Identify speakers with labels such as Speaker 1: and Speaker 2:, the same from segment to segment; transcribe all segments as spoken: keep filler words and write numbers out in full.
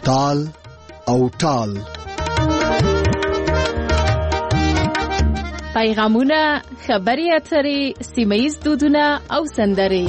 Speaker 1: تال او ټال.
Speaker 2: پیغامونه، خبري اترې، سیمه‌ییز دودونه او سندرې.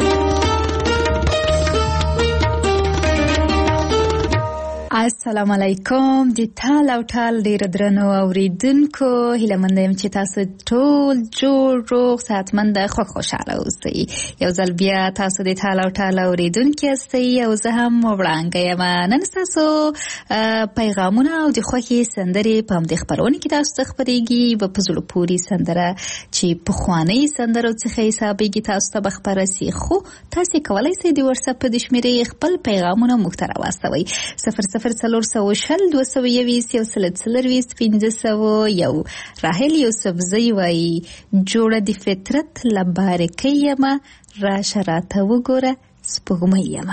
Speaker 3: السلام علیکم. د ټال او ټال ډیر درنو اوریدونکو، هیله مند یم چې تاسو ټول جوړ روغ صحتمند خو خوشاله اوسئ. یو ځل بیا تاسو د ټال او ټال اوریدونکو یاستئ او زه هم وړاندې یم. نن تاسو پیغامونه او د خوښي سندرې په همدې خبرونه کې تاسو ته خبرېږي. په پزلو پوری سندره چې په خواني سندرو څخه حسابېږي تاسو ته بخبره سي، خو تاسو کولای شئ د واتساپ په دشمېرې خپل پیغامونه مخ ته راوستوئ. صفر صفر څلور سوه شل دوه سوه یویشت یو سل څلرویشت پنځه سوه یو. راهیل یوسفزۍ وایي جوړه د فطرت له بارکۍ یمه، راشه راته وګوره سپوږمۍ یمه.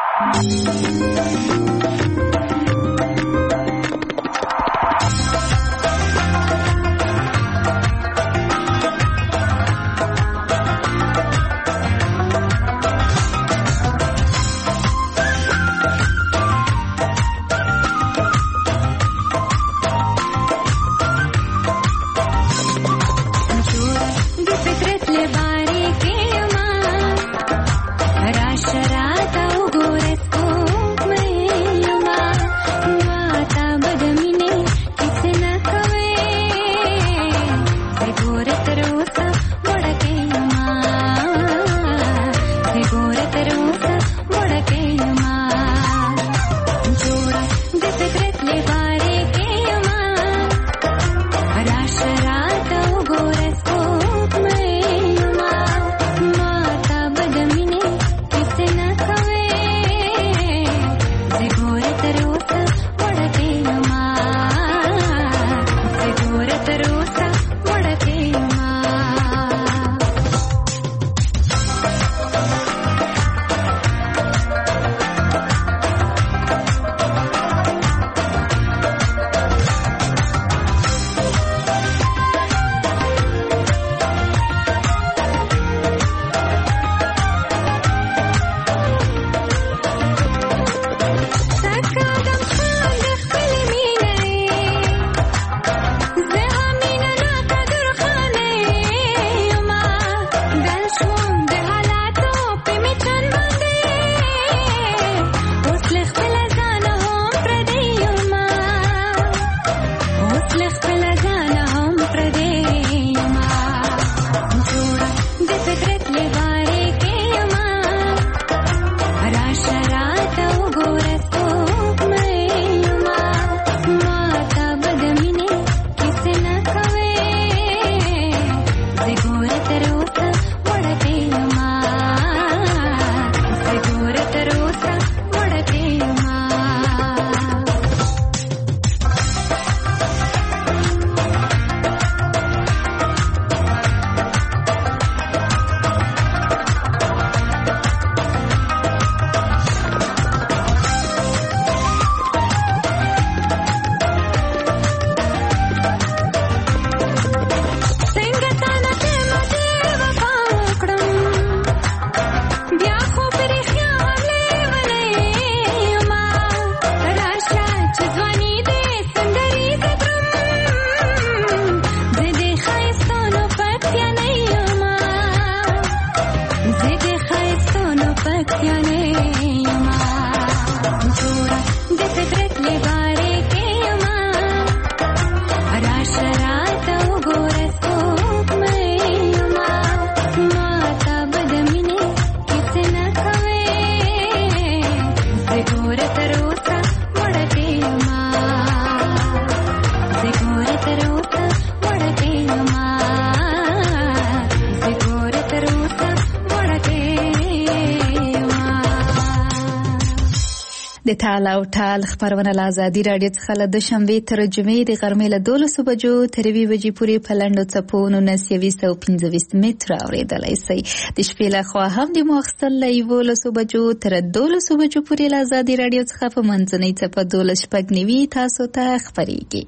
Speaker 3: د ټال او ټال خبرونه له ازادي راډیو څخه له دوشنبې تر جمعې د غرمې له دولسو بجو تر یوې بجې پورې په لنډو څپو نولس یویشت او پنځه ویشت متره اورېدلی شئ. د شپې لخوا هم د ماخستن له یولسو بجو تر دولسو بجو پورې له ازادي راډیو څخه په منځنۍ څپه دولس شپږ نوي تاسو ته خپرېږي.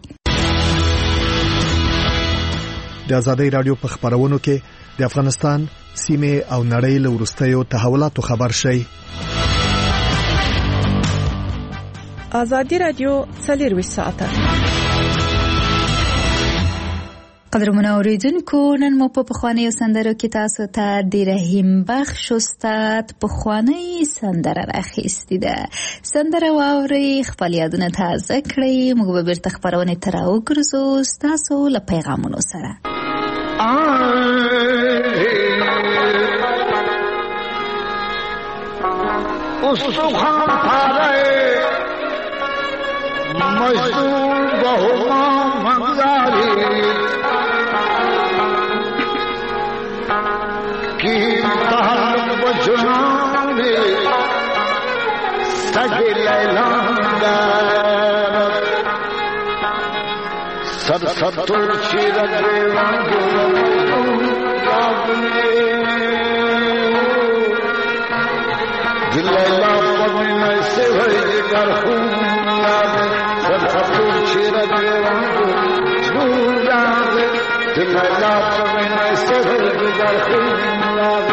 Speaker 1: د ازادي راډیو په خبرونو کې د افغانستان سیمه او نړۍ له وروستیو تحولاتو خبر شئ.
Speaker 4: آزادي رادیو څلرویشت ساعته.
Speaker 3: قدرمن اوریدونکو، نن مو په پخوانیو سندرو کې تاسو ته د رحیم بخش استاد پخوانی سندره راخیستې ده. سندره واورئ، خپل یادونه تازه کړئ. موږ به بیرته خپرونې ته راوګرځو ستاسو له پیغامونو سره.
Speaker 5: استخوان پاره مزدور بهما مگذاری کی تعلق بجنانی سگی لیلان دار سر ستور چیر دیوان دورم یادنی دلیلا پمین سے ہوئی گر خون یاد سر ستور چیر دیوان دورم یاد دلیلا پمین سے ہوئی گر خون یاد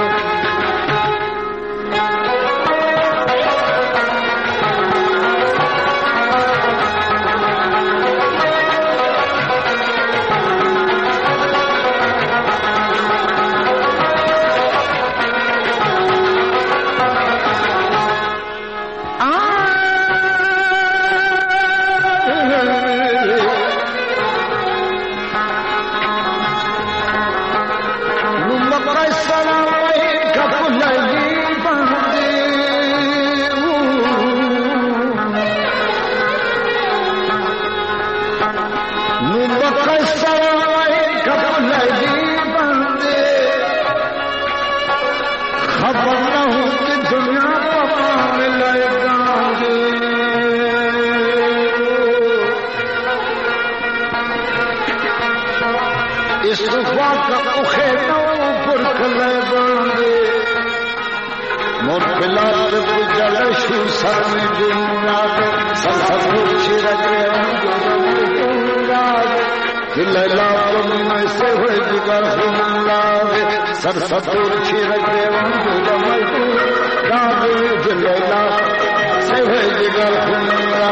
Speaker 5: सर सतुर छिर देवन दुलमल राग दिलैला से है जिगर खुनरा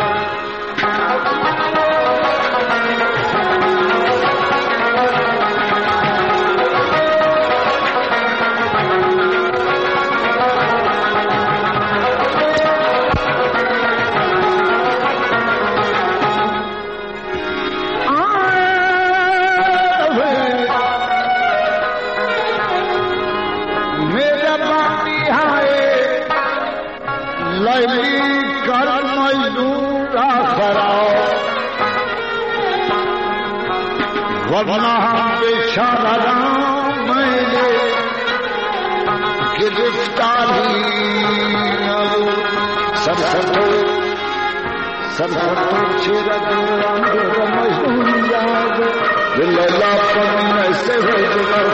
Speaker 5: वरना बेचारा मैंने गिरफ्तारी सब सतो सब सतो छिरा मजदूर याद दिलला पन से है जिगर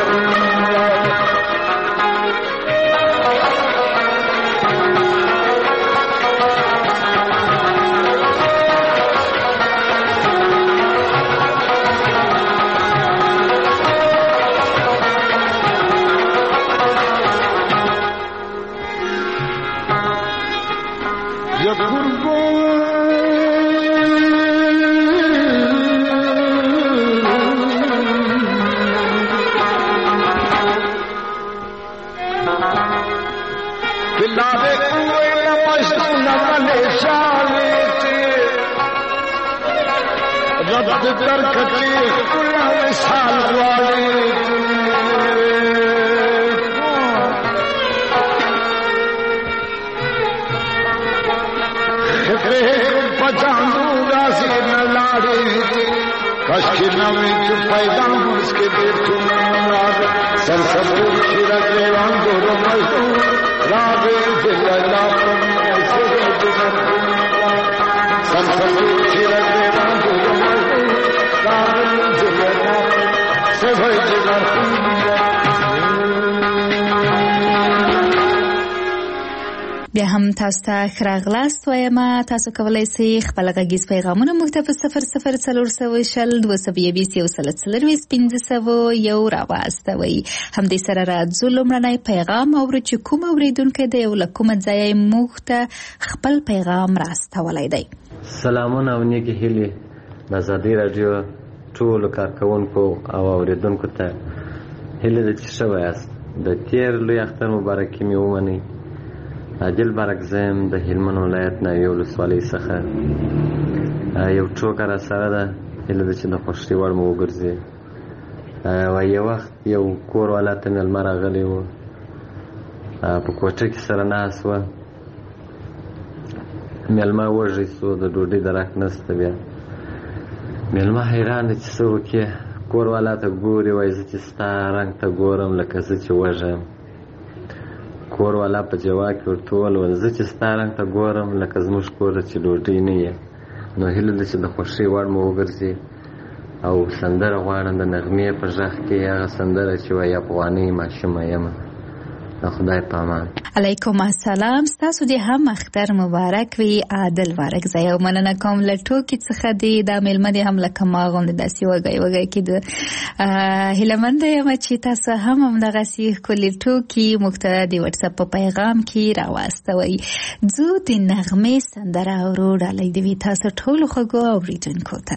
Speaker 3: بیا هم تاسو ته ښه راغلاست وایم. تاسو کولی شئ خپل غږیز پیغامونه موږ ته په صفر صفر څلور سوه شل دوه سوه یویشت یو سل څلرویشت پنځه سوه یو راواستوئ. همدې سره راځو لومړنی پیغام اورو چې کوم اورېدونکی دی او له کومه ځایه موږ ته خپل پیغام راستولی دی.
Speaker 6: سلامونه او نیکې هیلې د ازادۍ راډیو ټولو کارکوونکو او اورېدونکو ته هیله ده چې ښه ویاست. د تېر لوی اختر مبارکي مې ومنئ. عادل بارک زه یم د هلمند ولایت ناوې ولسوالۍ څخه. یو ټوکه را سره ده، هیله ده چې د خوښۍ وړ مو وګرځي. یو وخت یو کور والا ته مېلمه راغلی و، په کوټه کې سره ناست وه. مېلمه وږی سو، د ډوډۍ درک نسته. بیا مېلمه حیران دی چې څه وکړي. کور والا ته ګوري، وایي زه چې ستا رنګ ته ګورم لکه زه چې وږی یم. کور والا په جواب کې ورته وویل زه چې ستا رنګ ته ګورم لکه زموږ کور ته چې ډوډۍ نه یې. نو هیله ده چې د خوښۍ وړ مو وګرځي او سندره غواړم د نغمې په غږ کې، هغه سندره چې وایي افغانۍ ماشومه یمه. د خدای په امان.
Speaker 3: علیکم السلام. ستاسو دې هم اختر مبارک وي عادل بارک زه. یو مننه کوم له ټوکې څخه دې دا مېلمه دې هم لکه ما غوندې داسې وږی وږی کېده. هیله منده یم چې تاسو هم همدغسې ښکلې ټوکې موږ ته د وټساپ په پیغام کې راواستوئ. ځو د نغمې سندره اورو. ډالۍ دې وي تاسو ټولو خوږو اورېدونکو ته.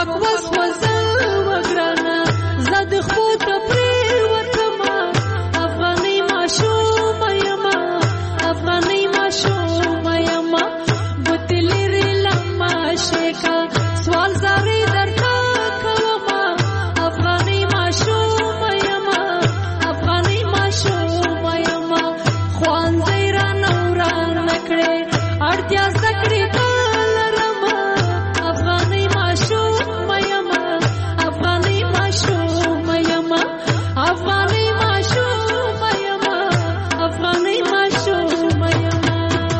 Speaker 7: ټوپک وسوځه وګرانه زد خو ته پرې ورکما افغاني ماشومه یما افغاني ماشومه یما ګوتې لرې لمه شیکه سوال زارې درته کومه افغاني ماشومه یما افغاني ماشومه یما ښوونځی رانه ورانه کړې اړتیا زده کړې ته لرمه افغاني ماشومه یما افغاني ماشومه یما افغاني ماشومه یما افغاني ماشومه یما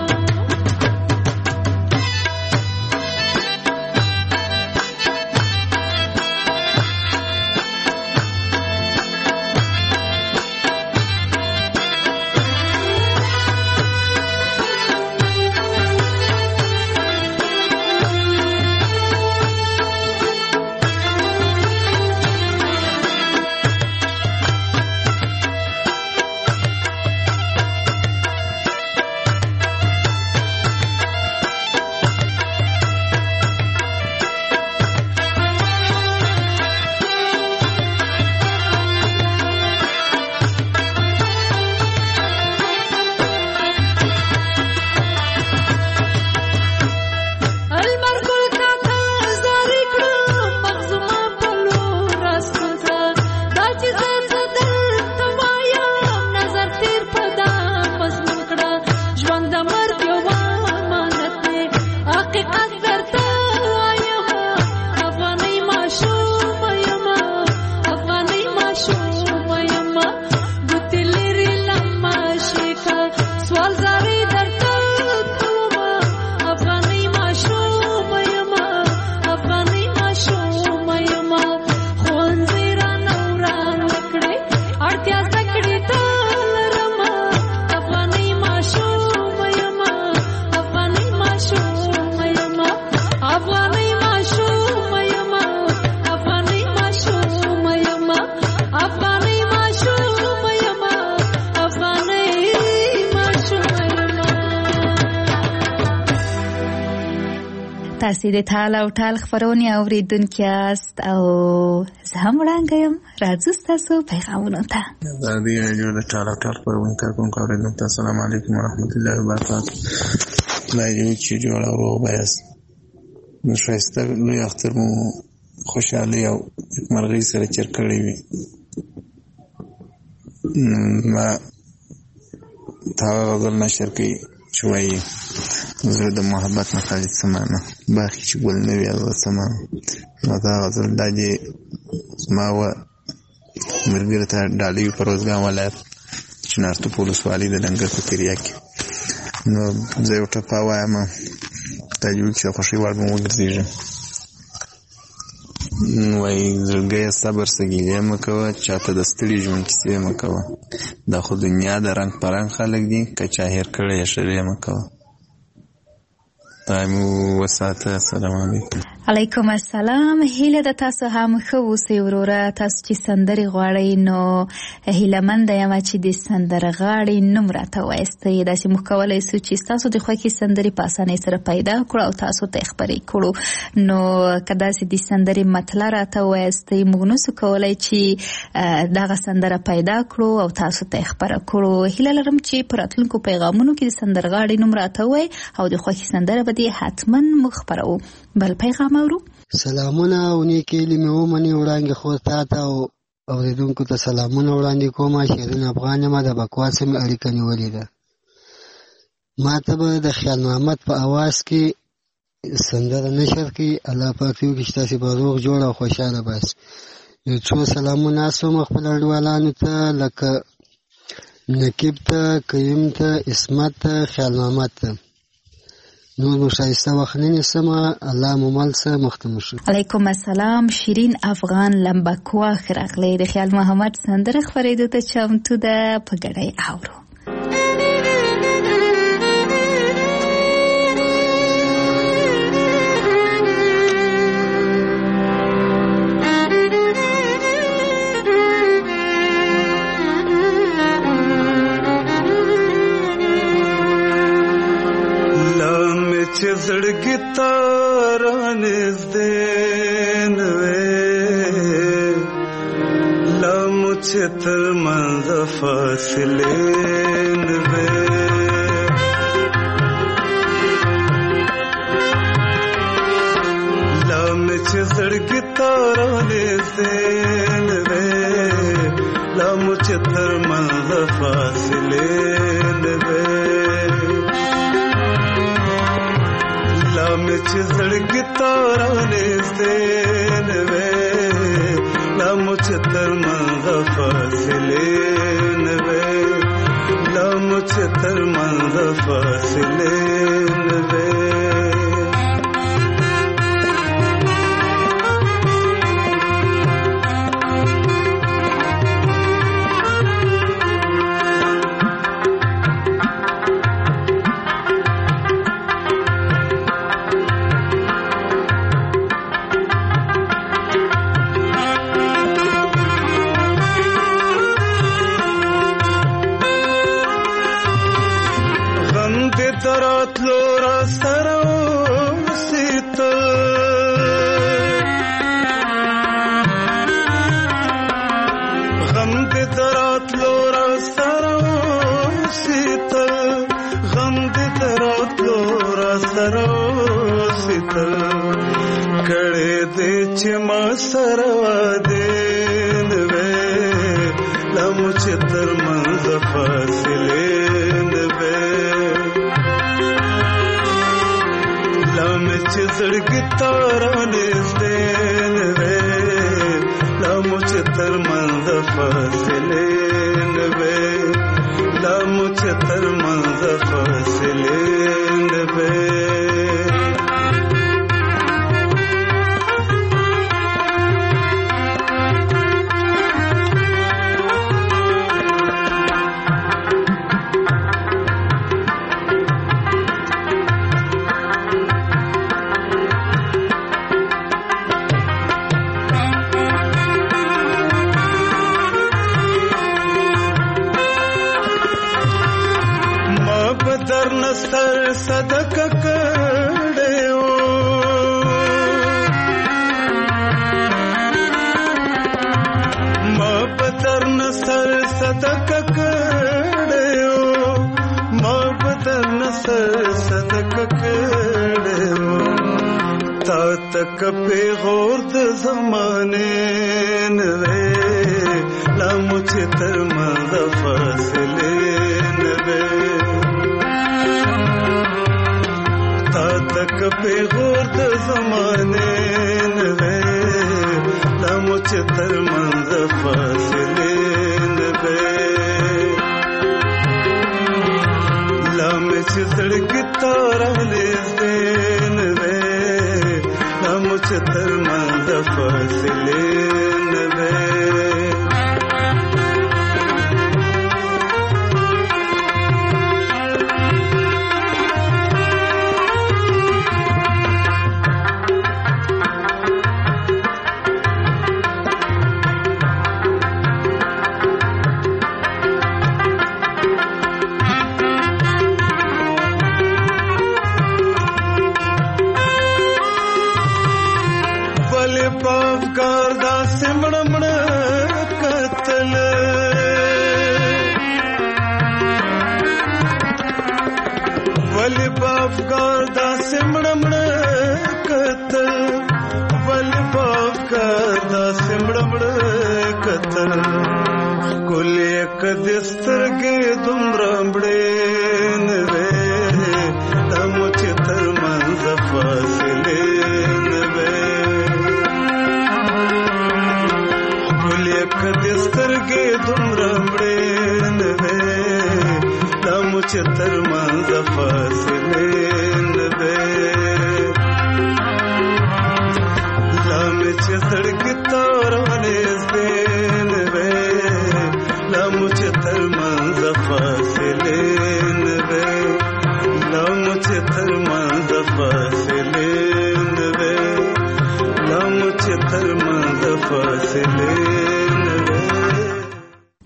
Speaker 7: تاسې د ټال او ټال خپرونې اوریدونکي یاست او زه هم وړاندې یم. راځو ستاسو پیغامونو ته.
Speaker 8: ازادي راډیو د ټال او ټال خپرونې کوونکو اوریدونکو ته السلام علیکم ورحمت الله وبرکاته. دا یو چې جوړ او روغ بیاست. نو ښایسته لوی اختر مو خوشحالي او مرغۍ سره چیر کړی وي. ما تا غزل نشر کوي چې وایي زړه د محبت نه خالي سمانه باقي چې ګل نه وي هغه سمانه. نو دا غزل دا چې زما وه ملګري ته ډالۍ په روزګان ولایت چنارتوپ ولسوالۍ د لنګر په تریه کې. نو زه یو ټپه وایم دا جوړ چې د خوښۍ وړ به وګرځېږي. وایي زړګیه صبر سګیلې مه کوه چاته د ستړي ژوند کیسې مه کوه دا خو دنیا د رنګ په رنګ خلک دي که چا هېر کړی یې شرې مه کوه. دا مو وساته. السلام علیکم.
Speaker 3: علیکم السلام. هیله د تاسو هم ښه اوسئ وروره. تاسو چې سندرې غواړئ نو هیلهمنده یم چې د سندرغاړي نوم راته ووایاستئ. داسې موږ کولی سو چې ستاسو د خوښې سندرې په اسانۍ سره پیدا کړو او تاسو ته یې خپرې کړو. نو که داسې د سندرې مطلع راته ووایاستئ موږ نسو کولی چې دغه سندره پیدا کړو او تاسو ته یې خپره کړو. هیله لرم چې په راتلونکو پیغامونو کې د سندرغاړي نوم راته ووایئ او د خوښې سندره به دې حتما موږ خپروو. بل پیغام اورو.
Speaker 9: سلامونه او نیکې هیلې مې ومنې وړاندې خور تا ته او اورېدونکو ته سلامونه وړاندې کوم. شیرین افغان یم د بکواس مې اړیکه نیولې ده. ما ته به د خیال محمد په اواز کې سندره نشر کړي. الله پاک دې وکړي چې تاسې به روغ جوړ او خوشحاله بس. یو څو سلامونه سوم خپل انډیوالانو ته لکه نقیب ته قیم ته اسمت ته خیال محمد ته. نور مو ښایسته وخت نه نیسم. الله مو مل څه مخته شو.
Speaker 3: علیکم السلام. شیرین افغان لمبکوا راغلی د خیال محمد سندره خپرېدو ته چمتو ده. په ګډه یې اورو.
Speaker 10: چې زړګي ته رانږدې تر منځ فاصله نوي لام چې زړګي تارانه زین وې لام چې تر منځ فاصله نوي لام چې زړګي تارانه زین وې لام چې تر منځ فاصله نوي لام چې تر منځ فاصله نوي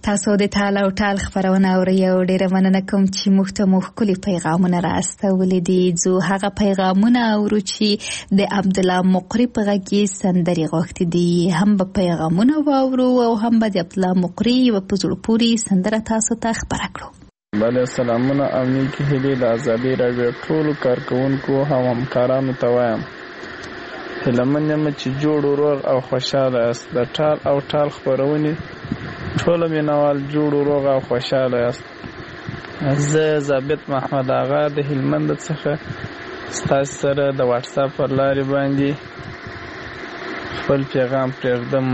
Speaker 3: تاسو د ټال او ټال خبرونه اورئ او ډیره مننه کوم چې موږ ته مو ښکلي پیغامونه راستولي دي. زه هغه پیغامونه اورو چې د عبدالله مقری په غږ کې سندرې غوښتې دي. هم به پیغامونه واورو او هم به د عبدالله مقری یوه په زړه پورې سندره تاسو ته خپره کړو.
Speaker 11: بله سلامونه او نیکې هیلې د ازادۍ راډیو ټولو کارکوونکو او همکارانو ته وایم. هیلهمن یم چې جوړ روغ او خوشحاله یاست. د ټال او ټال خپرونې ټوله مینوال جوړ روغ او خوشحاله یاست. زه ضابط محمد آغا د هلمند څخه ستاسو سره د واټساپ پر لارې باندې خپل پیغام پرېږدم.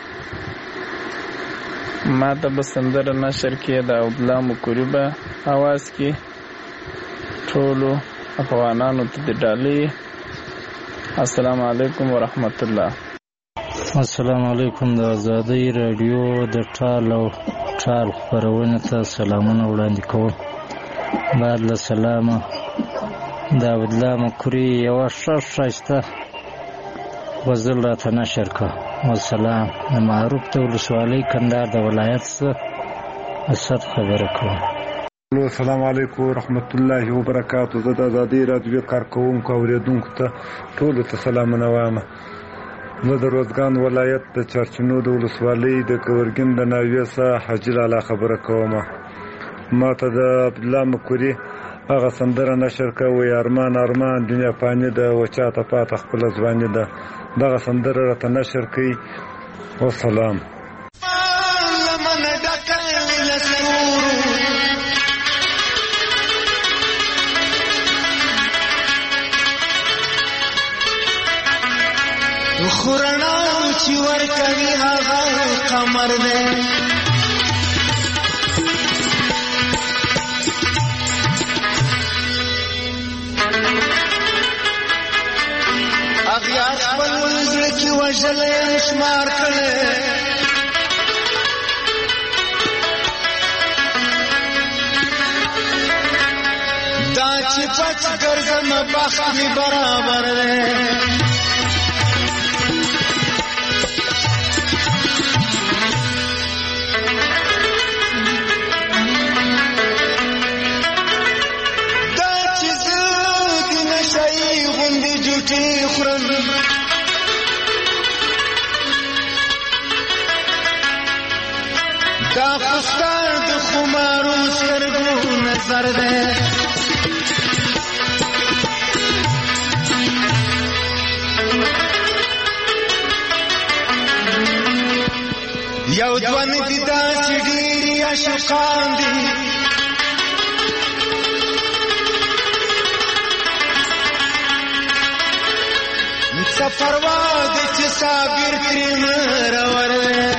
Speaker 11: ما ته به سندره نشر کې د عبدالله مقری په اواز کې ټولو افغانانو ته د ډالۍ. السلام علیکم ورحمت الله.
Speaker 12: السلام علیکم. د ازادۍ راډیو د ټال او ټال خپرونې ته سلامونه وړاندې کوم. بعد له سلامه د عبدالله مقری یوه ښه ښایسته غزل راته نشر کړه. والسلام. د معروف د ولسوالۍ کندهار د ولایت څخه اسد خبره کوم.
Speaker 13: السلام علیکم ورحمت الله وبرکاتو. زه د ازادۍ راډیو کارکوونکو اوریدونکو ته ټولو ته سلامونه وایم. زه د روزګان ولایت د چارچینو د ولسوالۍ د کورګین د ناویې څخه حاجي لالا خبره کوم. ما ته د عبدالله مقری هغه سندره نشر کړه وایي ارمان ارمان دنیا فاني ده و چاته پاته خپله ځواني ده. دغه سندره راته نشر کړئ. والسلام.
Speaker 14: خورنا چې ورکوي هغه قمر دی اغیار خپل زړه کې وژلی شمار کړی دا چې پچ ګرځم بخت مې برابر دی دا خستار د خمارو سترګو نظر دی یو دوان دي دا چې ډېرې عاشقان دي سفروا د چې صابر ترې مرور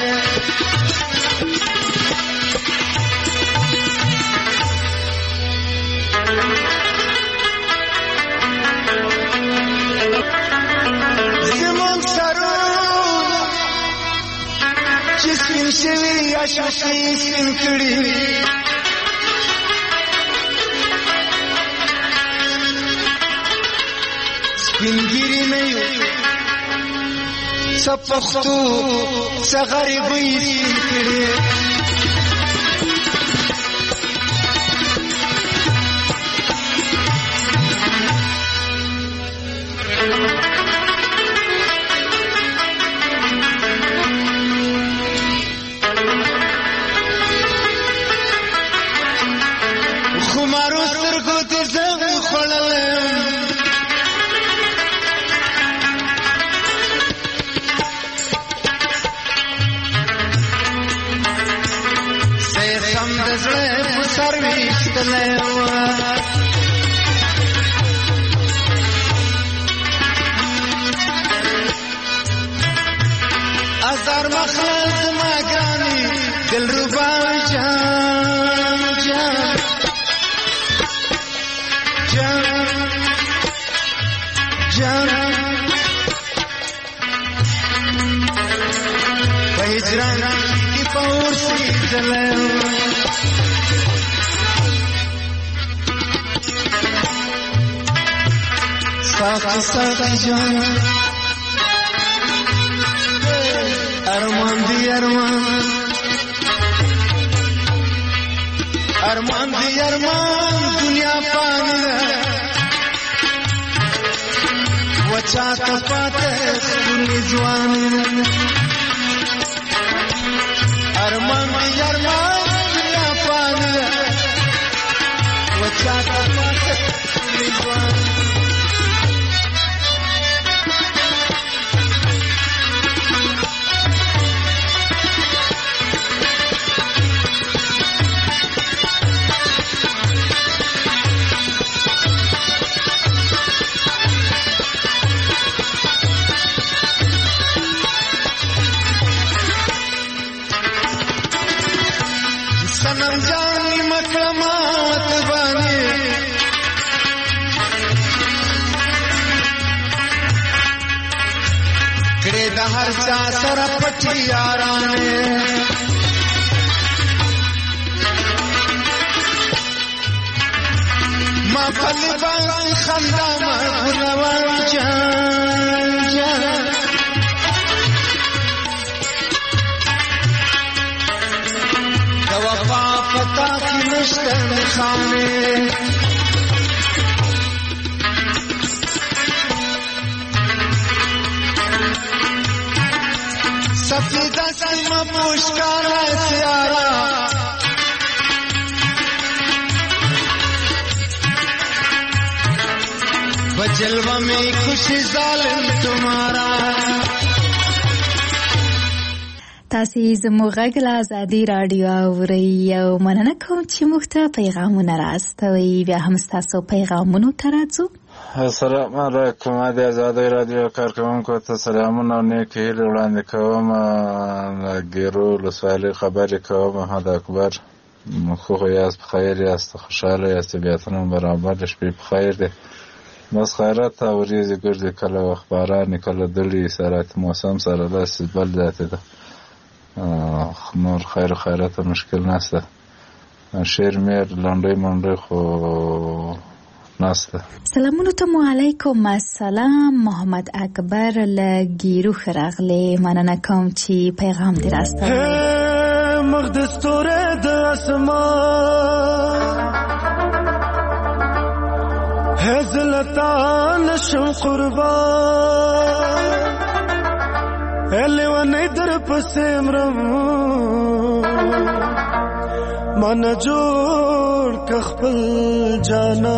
Speaker 14: زمونږ سرونه چې سپین شوي عاشقي سپین کړي سپین ګیري نه یو څه پښتو څه غریبۍ سپین کړي خمارو سترګو ته زنګ خوړلی سم د زړه په سر ویشتلی وه ازار مخله زما ګرانې دلربا جان جان جان جان په هجران کې په اور سېځلی ساقي ساقي جان ارمان دی ارمان ارمان دی ارمان دنیا پانی وچا تپاتے سنی جوانی ارمان دی ارمان دنیا پانی وچا تپاتے سنی جوانی सनम जानी मकरमात बानी करे दहर चा सर पटियाराने माँ पली बानी खंदा मरगुनवान जान जान वफा पता की मुश्किल खाने सफीदा सलमा पुष्कारा सियारा बजलवा में खुशी जालिम तुम्हारा
Speaker 3: تاسې زموږ غږ له ازادي راډیو اورئ او مننه کوم چې موږ ته پیغامونه راستوئ. بیا هم ستاسو پیغامونو ته راځو.
Speaker 11: السلام علیکم د ازادي راډیو کارکوونکو ته سلامونه او نیک هیلې وړاندې کوم. ګیرو ولسوالۍ خبرې کوم. محمد اکبر خو یاست بخیر یاست خوشحاله یاست طبیعتونه برابر د شپې په خیر دی. بس خیرات او ورېځې ګرځي کله وخت باران کله دلې سرعت موسم سره داسې بل ذاتې ده نور خیر و خیرات و مشکل نسته شیر میر لنډی منډی خو نسته.
Speaker 3: سلامونو ته مو علیکم السلام. محمد اکبر له ګیرو ښه راغلی. مننه کوم چې پیغام دې راستوئ.
Speaker 15: مخ د ستوري د اسمان هزلتا نشم قربان الی ونی در پسیمرم من جوړ کخپل جانا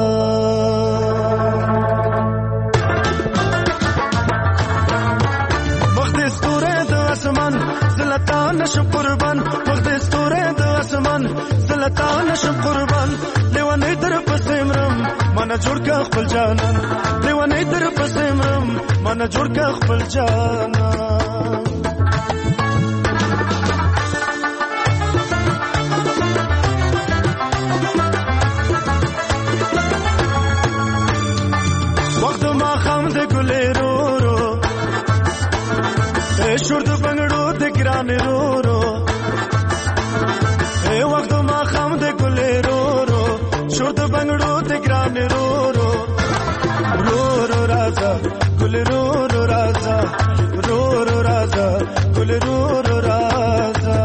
Speaker 15: مخ دې ستوره د اسمان زلتا نشم قربان مخ دې ستوره د اسمان زلتا نشم قربان لیوانی در پسیمرم من جوړ کخپل جانا لیوانی در پسیمرم من جوړ کخپل جانا شور د بنگړو د ګران رو رو اے وخت ما خام د ګلې رو رو شور د بنگړو د ګران رو رو رو رو راځه ګل رو رو راځه رو رو راځه ګل رو رو راځه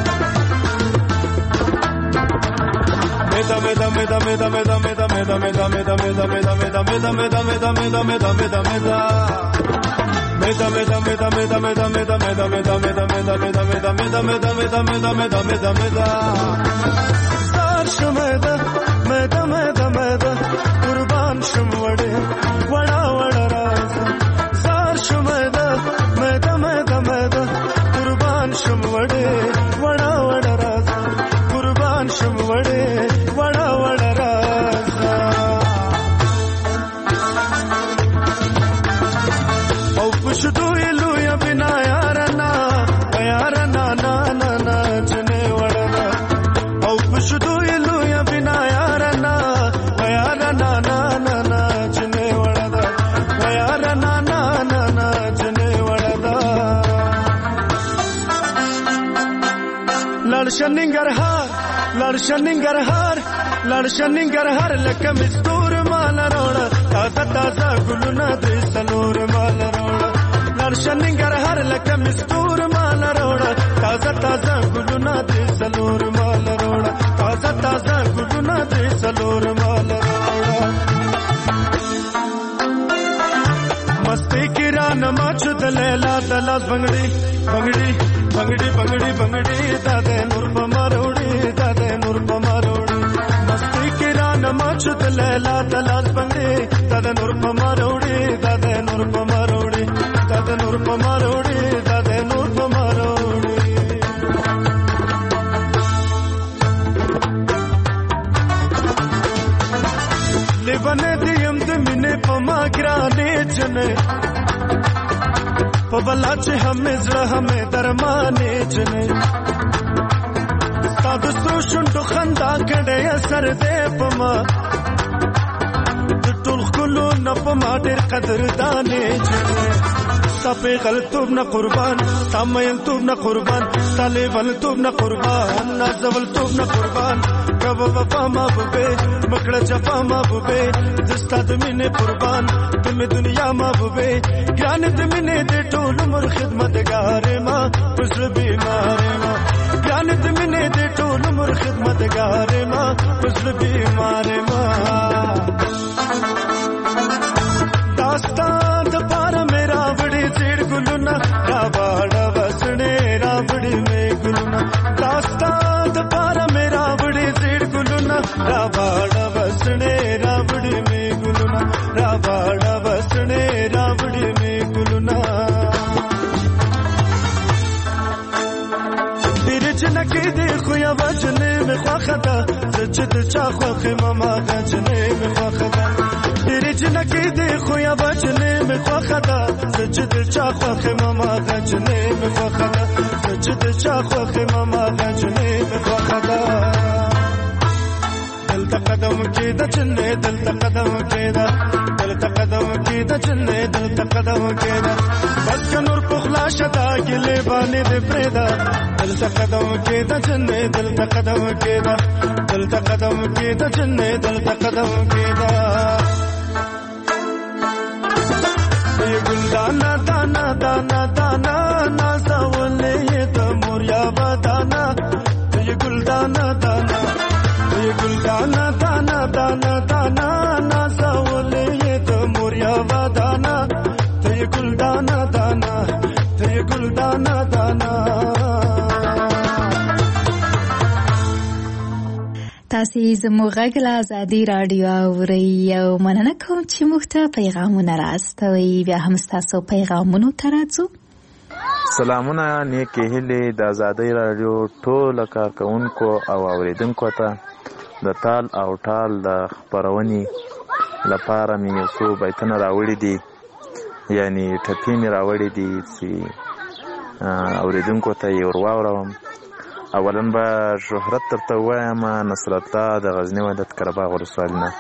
Speaker 15: مدا مدا مدا مدا مدا مدا مدا مدا مدا مدا مدا مدا مدا مدا مدا مدا مدا مدا Meda meda meda meda meda meda meda meda meda meda meda meda meda meda meda meda meda meda sar shumeda meda meda meda qurban shumwade wada wada raza sar shumeda meda meda meda qurban shumwade wada wada raza qurban shumwade wada wada raza شدو یلو یا بنا یارنا یارنا نا نا نا جنے وڑنا او شدو یلو یا بنا یارنا یارنا نا نا نا جنے وڑنا یارنا نا نا نا جنے وڑنا لړشننګر هار لړشننګر هار لړشننګر هار لکه مستور مال روړ تازه تازه ګلونه دې سلور مال روړ لړشننګر هر لکه مستور مال روړه تازه تازه ګلونه دې سلور مال روړه تازه تازه لیلا دلاس بنگڑی بنگڑی بنگڑی بنگڑی بنگڑی دادے نور پماروڑی دادے نور پماروڑی مستی کی ران مچت لیلا دلاس بنگڑی دادے نور پماروڑی دادے نور پماروڑی دادے نور پماروڑی دادے نور پماروڑی لیوانے دیم دمینه پما گرانه جنه پبلا چې همې زړه همې درمانه جنه ستاسو ستو شونډو خندا کړې اثر دې پما د ټول خلو نه پما ډېر قدردانه جنه سپه غلطوب نه قربان تامیم توب نه قربان طالبان توب نه قربان نازول توب نه قربان کب وفا محبوبه مکړه جفا محبوبه دستا د مینې قربان تمه دنیا محبوبه ګران د مینې د ټول عمر خدمتګار ما پسړ بیمار ما ګران د مینې د ټول عمر خدمتګار ما پسړ بیمار ما داستان د پار میرا وړي زیړ ګلونه را باړه وسړې را وړي مې ګلونه داستان د پار میرا وړي زیړ ګلونه را باړه وسړې را وړي مې ګلونه را باړه وسړې را وړي مې ګلونه ډېر جنکې دې خو یا وجنې مې خوښه ده چې د چا خوښې ماما غجنې مې خوښه ده ډېر جنکې دې خو یا وجنې مې خوښه ده چې د چا خوښې ماما غجنې مې خوښه ده چې د چا خوښې ماما غجنې مې خوښه ده دلته قدم کېده جنې دلته قدم کېده دلته قدم کېده جنې دلته قدم کېده بس که نور پخلا شدا ګلې باندې دې پرېږده دلته قدم کېده جنې دلته قدم کېده دلته قدم کېده جنې دلته قدم کېده یہ گلدانا دانا دانا دانا نازولے یہ تو موریابا دانا یہ گلدانا دانا یہ گلدانا دانا دانا دانا نازولے یہ تو موریابا دانا یہ گلدانا دانا یہ گلدانا دانا
Speaker 3: تاسې زموږ غږ له ازادي راډیو اورئ او مننه کوم چې موږ ته پیغامونه راستوئ. بیا هم ستاسو پیغامونو ته راځو.
Speaker 11: سلامونه نیکې هیلې د ازادي راډیو ټولو کارکوونکو او اورېدونکو ته د تال او ټال د خپرونې لپاره مې یو څو بیتونه راوړي دي، یعنې ټپې مې راوړي دي چې اورېدونکو ته یې ور واوروم. اولا به شهرت درته ووایم، نصرت الله د غزني ولایت قرهباغ ولسوالۍ نه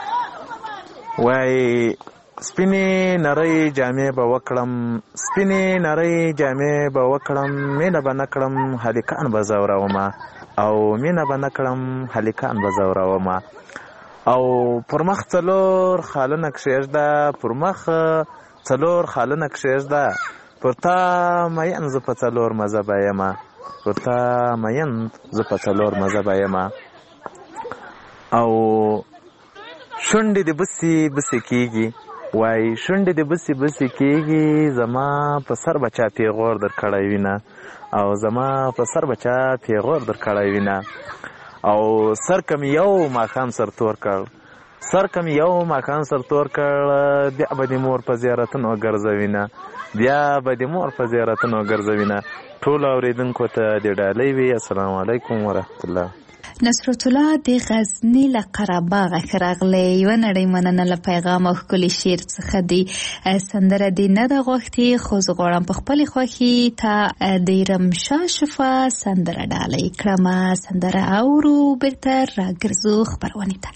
Speaker 11: وایي سپینې نرۍ جامې به وکړم سپینې نرۍ جامې به وکړم مینه به نه کړم هلکان به ځورومه او مینه به نه کړم هلکان به ځورومه او پر مخ څلور خالونه کښېږده پر مخ څلور خالونه کښېږده پر تا مین زه په څلور مزه به یمه پر تا مین زه په څلور مزه به یمه او شونډې دې بسې بسې کېږي وایي شونډې دې بسې بسې کېږي زما په سر به چا پیغور در کړی وینه او زما په سر به چا پیغور در کړی وینه او سر که مې یو ماښام سر تور کړ سر که مې یو ماښام سر تور کړ بیا به دې مور په زیارتونو ګرځوینه بیا به دې مور په زیارتونو ګرځوینه. ټولو اورېدونکو ته دې ډالۍ وي. السلام علیکم ورحمت الله.
Speaker 3: نصرت الله د غزني له قرهباغه ښه راغلی. یوه نړۍ مننه له پیغام او ښکلي شعر څخه دی. سندره دې نه ده غوښتې خو زه غواړم په خپلې خوښې ته د رمشا شفا سندره ډالۍ کړمه. سندره اورو بېرته راګرځو خپرونې ته.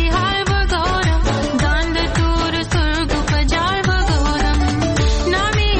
Speaker 16: Nami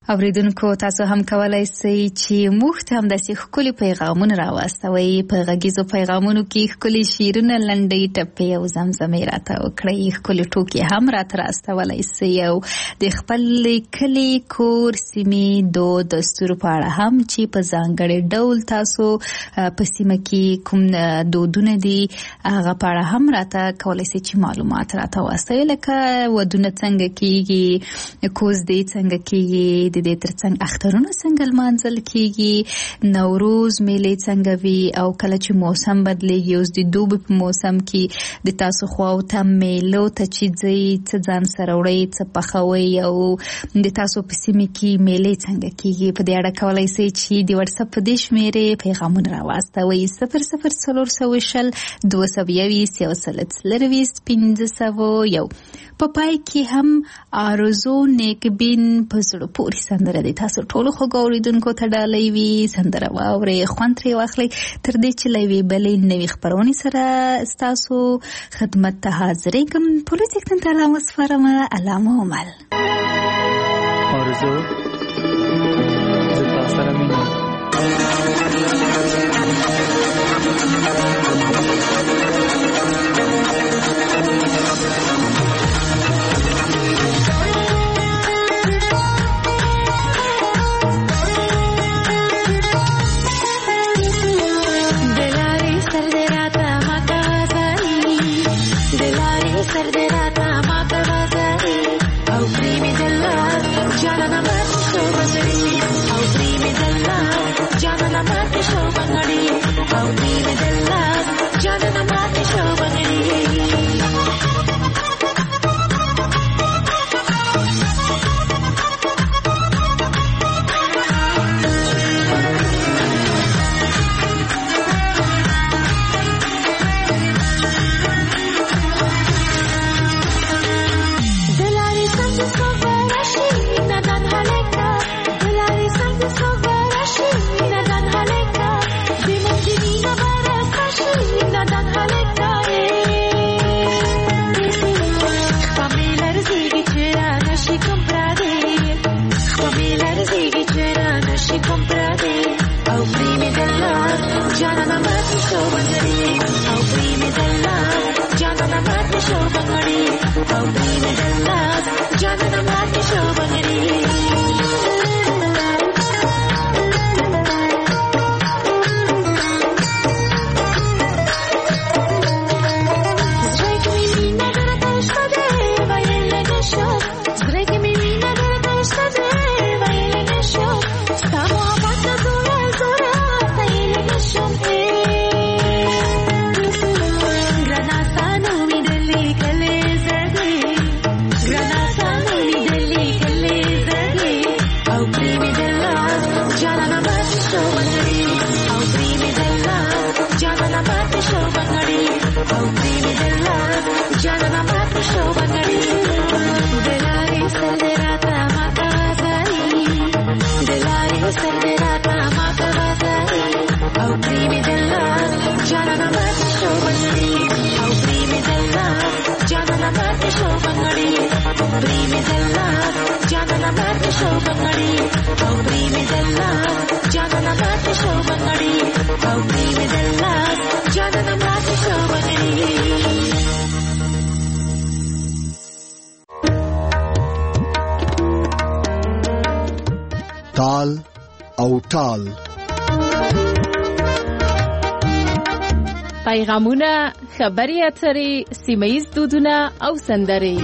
Speaker 3: اوریدونکو تاسو هم کولای شئ چې موږ ته هم داسې ښکلي پیغامونه راواستوئ. په غږیزو پیغامونو کې ښکلي شعرونه، لنډۍ ټپې او زمزمې راته وکړئ. ښکلي ټوکې هم راته راستولی شئ او د خپل کلي، کور، سیمې، دود، دستور په اړه هم چې په ځانګړي ډول تاسو په سیمه کې کوم دودونه دي هغه په اړه هم راته کولی شئ چې معلومات راته واستوئ. لکه ودونه څنګه کېږي، کوزدې څنګه کېږي، د دې ترڅنګ اخترونه څنګه لمانځل کېږي، نوروز میلې څنګه وي، او کله چې موسم بدلیږي، اوس د دوبي په موسم کې د تاسو خواو ته میلو ته چې ځئ، څه ځان سره وړئ، څه پخوئ، او د تاسو په سیمه کې میلې څنګه کېږي. په دې اړه کولی شئ چې د وټساپ په دې شمېرې پیغامونه راواستوئ: صفر صفر څلور سوه شل دوه سوه یوویشت یو سل څلرویشت پنځه سوه یو. په پای کې هم آرزو نیکبین په زړه پورې سندره دی. تاسو ټولو خوږو اورېدونکو ته ډالۍ وي، سندره واورئ، خوند ترې واخلئ، تر دې چې له یوې بلې نوې خپرونې سره ستاسو خدمت ته حاضرېږم. پولیس یکتن ته الله وسپارمه. علامه عمل
Speaker 11: آرزو زه تا سره مینه
Speaker 1: تال او ټال.
Speaker 2: پیغامونه، خبري اترې، سیمه‌ییز دودونه او سندرې.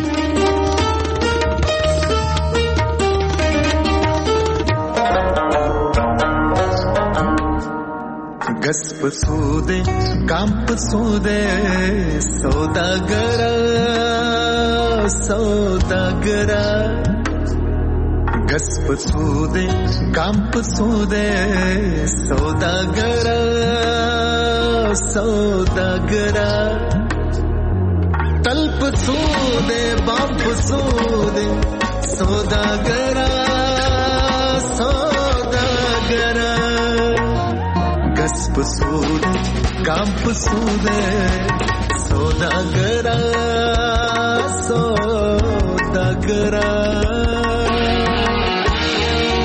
Speaker 10: गस पसूदे काम पसूदे सौदागरा सौदागरा गस पसूदे काम पसूदे सौदागरा सौदागरा तल पसूदे बाम पसूदे सौदागरा सौदागरा गस पसूदे काम पसूदे सौदागरा सौदागरा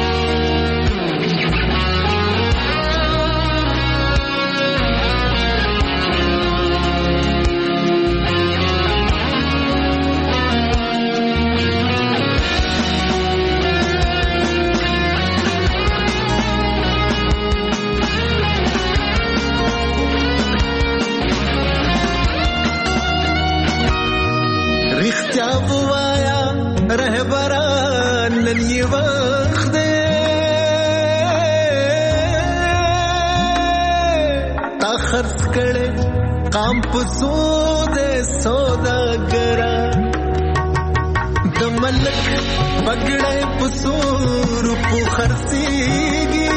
Speaker 10: رښتیا ووایا رهبران نن یې وخت دی تا خرڅ کړې قام په سود سوداګرا د ملک پګړې په سور په خرڅيږي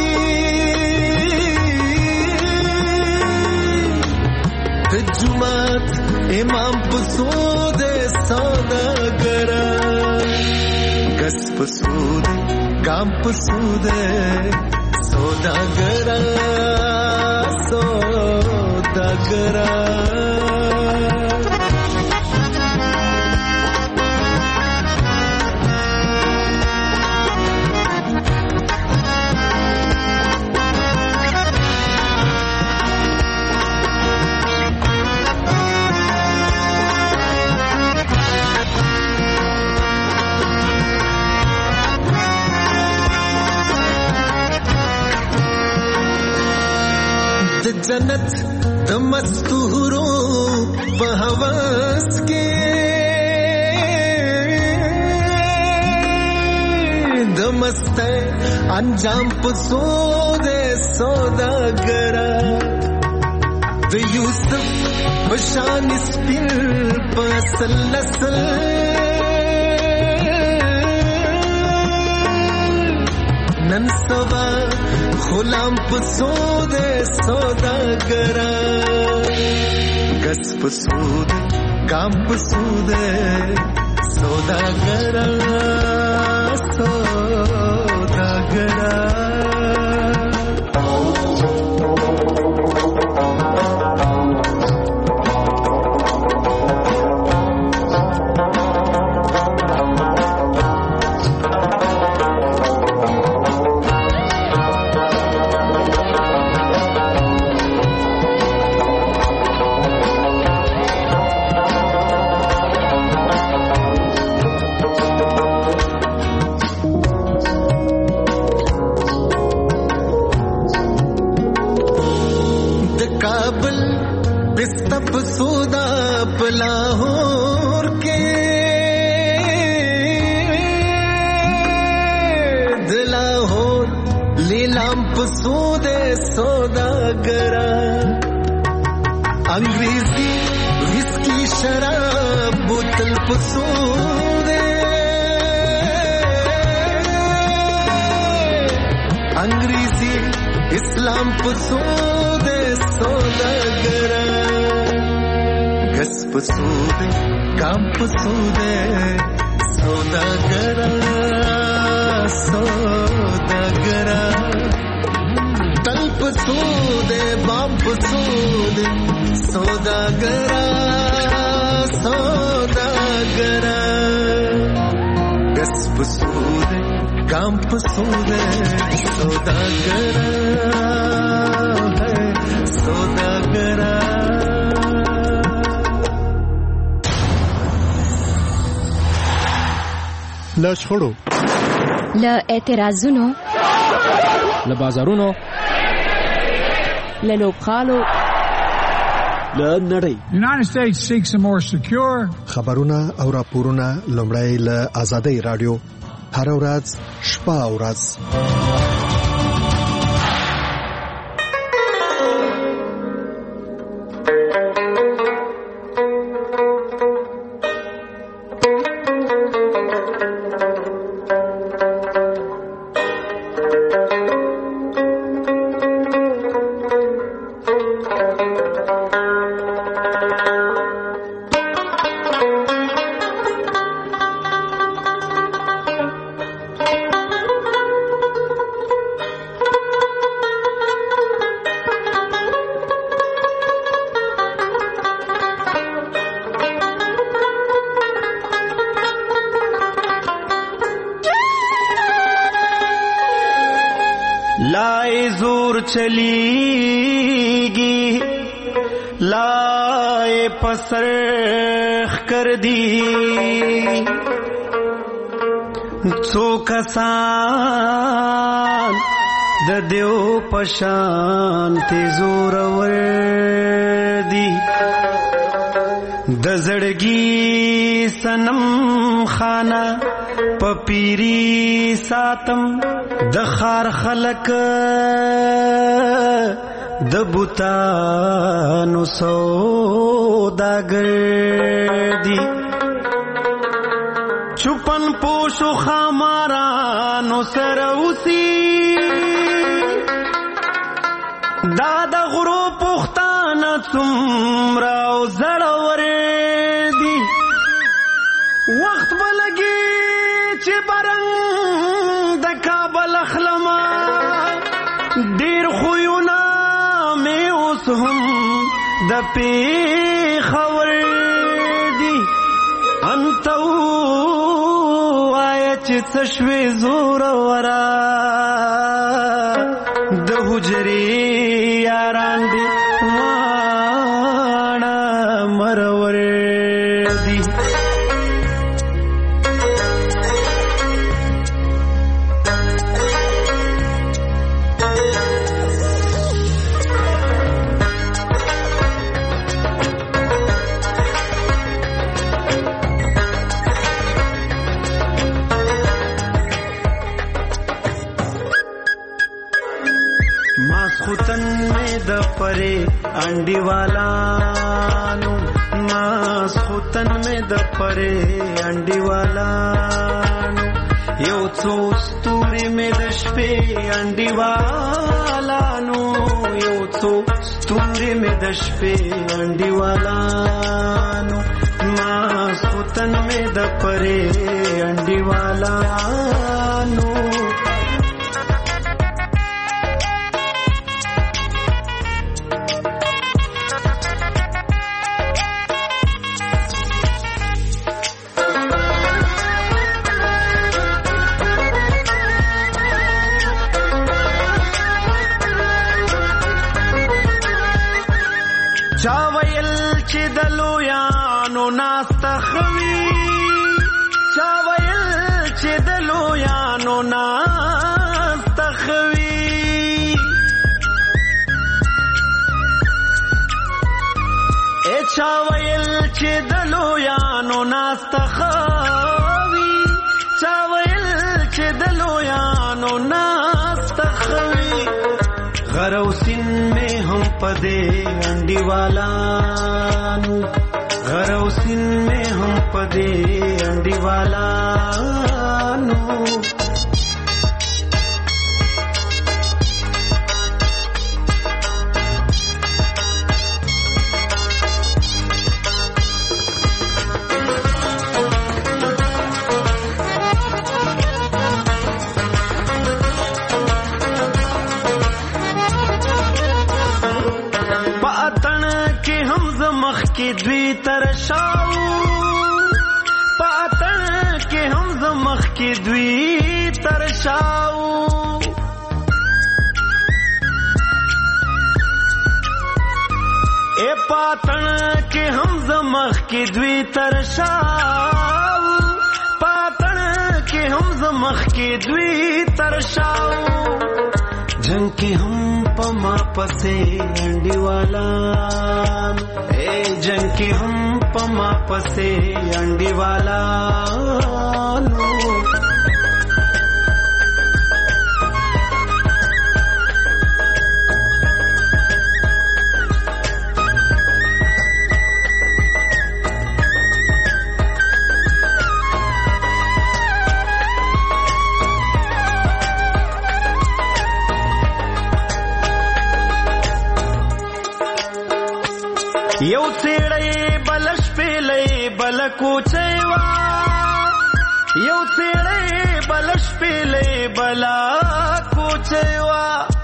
Speaker 10: د جمعات امام په سود سوداګرا کس په سود ګام په سود سوداګرا سوداګرا جنت د مستورو په هوس کې د مست انجام په سود سوداګرا د یوسف بشان سپین په سلسل نن سبا غلام پسود سوداګرا کس پسود کام پسود سوداګرا سوداګرا سودا پلاہور کے دلاہور لیلام پسود سوداگرا انگریزی وسکی شراب بوتل پسود انگریزی اسلام پسود سوداگرا کس پسود کام پسود سوداگرا سوداگرا تل پسود بام پسود سوداگرا سوداگرا کس پسود کام پسود سوداگرا سوداگرا
Speaker 1: له شخړو
Speaker 2: له اعتراضونو
Speaker 16: له بازارونو
Speaker 2: له لوبغالو
Speaker 16: له نړۍ
Speaker 17: United States seeks a more secure
Speaker 1: خبرونه او راپورونه لومړی له آزادۍ رادیو هر ورځ شپه او ورځ
Speaker 10: لائے زور چلیگی لائے پسرخ کر دی څو کسان د دیو پشان تی زور ور دی
Speaker 14: د زړګي سنم خانه پپیری ساتم د خار خلق د بوتانو سوداګر دی چپن پوشو خامارانو سره اوسي دا د غرو پختانه څومره او زړور دي وخت بلګي چې برنګ د کابل اخلما ډیر خوونه مې اوس هم د پیښور دي انت وایه چې څه شوې زور ورا د حجرې یاران دي واړه مرور دي ماسخوتن میں د پرے انڈی والانو ماسخوتن میں د پرے انڈی والانو یو څو ستوري میں د شپې انڈی والانو یو څو ستوري میں د شپې انڈی والانو ماسخوتن میں د پرے انڈی والانو چاویل چې دلو یانو ناستخوي چاویل چې دلو یانو ناستخوي اے چاویل چې دلو یانو ناستخوي چاویل چې دلو یانو ناستخوي غروسین میں ہم پدے انڈی والانو غروسین میں ہم پدے انڈی والانو کی دوی ترشاو پاتن کے ہم زمخ کی دوی ترشاو اے پاتن کے ہم زمخ کی دوی ترشاو پاتن کے ہم زمخ کی دوی ترشاو جنگ کی ہم پما پسے انڈی والا اے جنگ کی ہم پما پسے انڈی والا نو یو سیڑے بلش پیلے بل کوچیوا یو سیڑے بلش پیلے بلا کوچیوا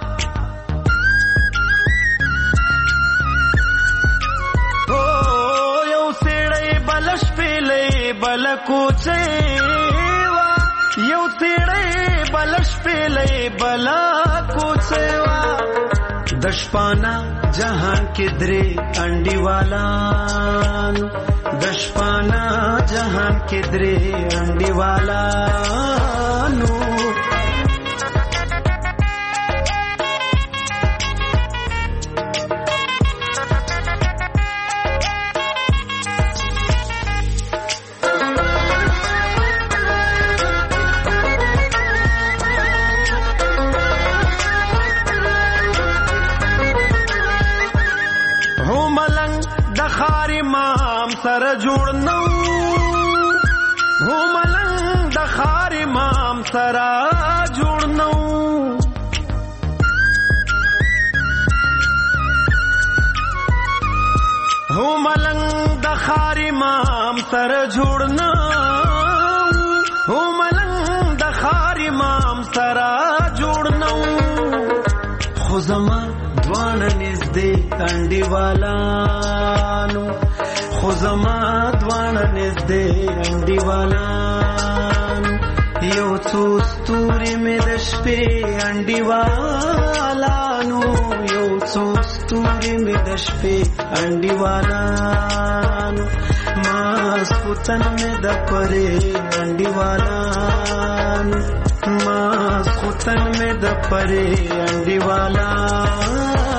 Speaker 14: او یو سیڑے بلش پیلے بل کوچیوا یو سیڑے بلش پیلے بلا کوچیوا دشپانا جہان کے درے انڈی والان دشپانا جہان کے درے انڈی والانو
Speaker 10: سره جوړ نو هو ملنګ د خار امام سره جوړ نو هو ملنګ د خار امام سره جوړ نو هو ملنګ د خار امام سره جوړ نو خو زما دوانه نږدې انډیوالانو خو زما دوانه نږدې انډیوالانو یو څو ستوري مې د شپې انډیوالانو یو څو ستوري مې د شپې انډیوالانو ماسخوتن مې د پرې انډیوالانو ماسخوتن مې د پرې انډیوالانو